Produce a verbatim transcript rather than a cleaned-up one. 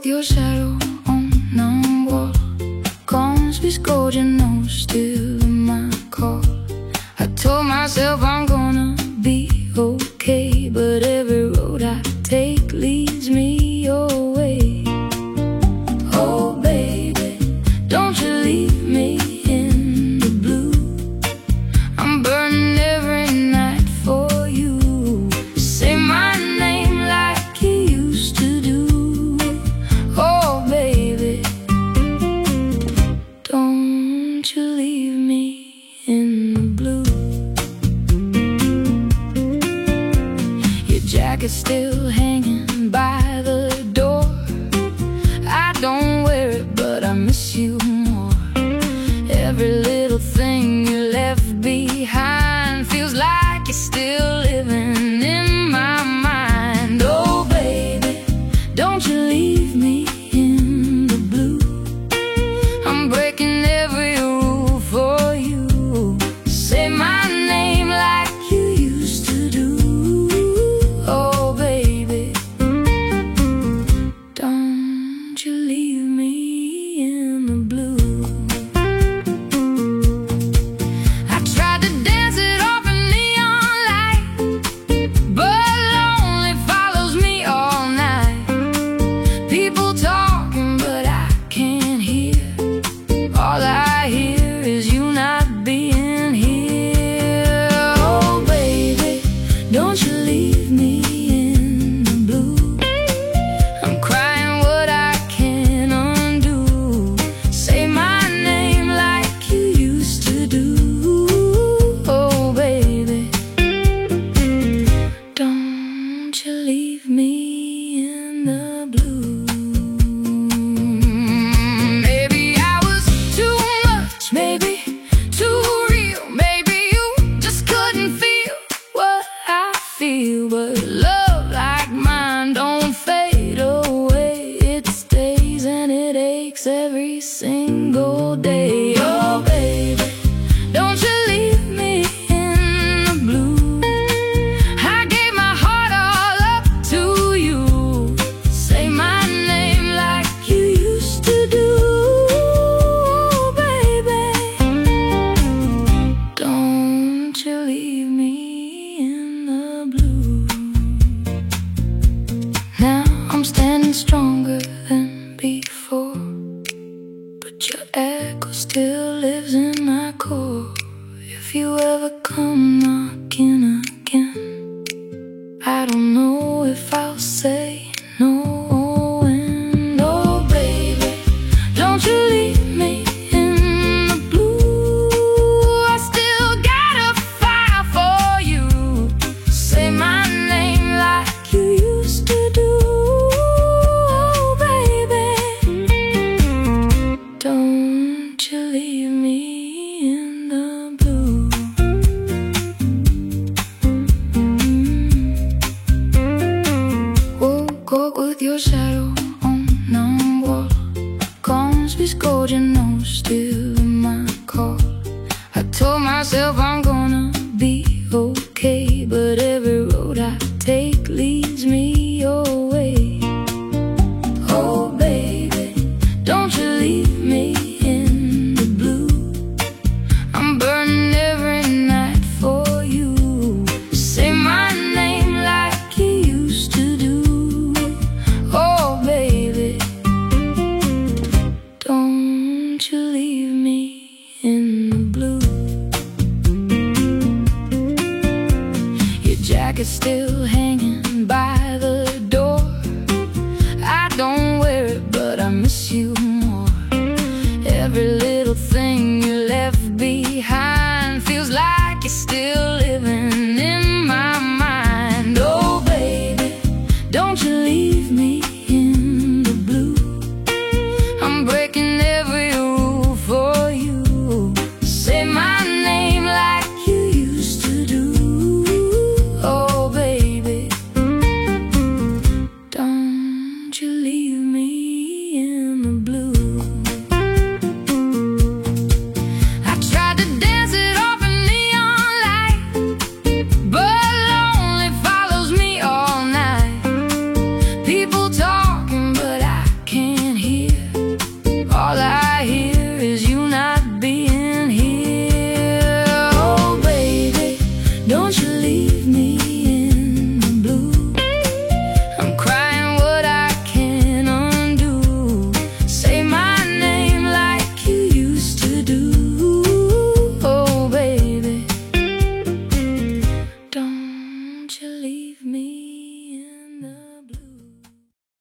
with your shadow on the wall. Can't be scored, you know, still in my call. I told myself I'm gonna be okay, but every road I take leads me your way. Oh baby, don't you leave me in the blue. I'm burning every night for you. Say my name like you used to do. Oh baby, don't you leave me in the blue. Your jacket's still hanging by the door. I don't wear it, but I miss you more. Every little thing you left behind feels like you're still living in my mind. Oh baby, don't you leave me in the blue. I'm breaking every rule for you. Say my name like you used to do. Oh baby, don't you leave me in the blue. I tried to dance it off in neon light, but lonely follows me all night. People talking, but I can't hear. All I hear is you not being here. Oh baby, don't you leave me in the blue. I'm crying what I can't undo. Say my name like you used to do. Oh baby, don't you leave me in the blue. Maybe I was too much, maybe too real. Maybe you just couldn't feel what I feel. But love like mine don't fade away. It stays and it aches every single day. Oh baby, don't you leave me in the blue. I gave my heart all up to you. Say my name like you used to do. Oh baby, don't you leave me in the blue. Now I'm standing stronger than before, but your echo still lives in my core. If you ever come knocking again, I don't know if I'll say no. And oh baby, don't you leave me in the blue. I still got a fire for you. Say my name like you used to do. Oh baby, don't you leave me in the blue. Woke up with your shadow on the wall. Can't be scored, you know, still in my call. I told myself I'm gonna be okay, but every road I take leads me your way. Oh baby, don't you leave me in the blue. I'm burning every night for you. Say my name like you used to do. Oh baby, don't you leave me in the blue. Your jacket's still hanging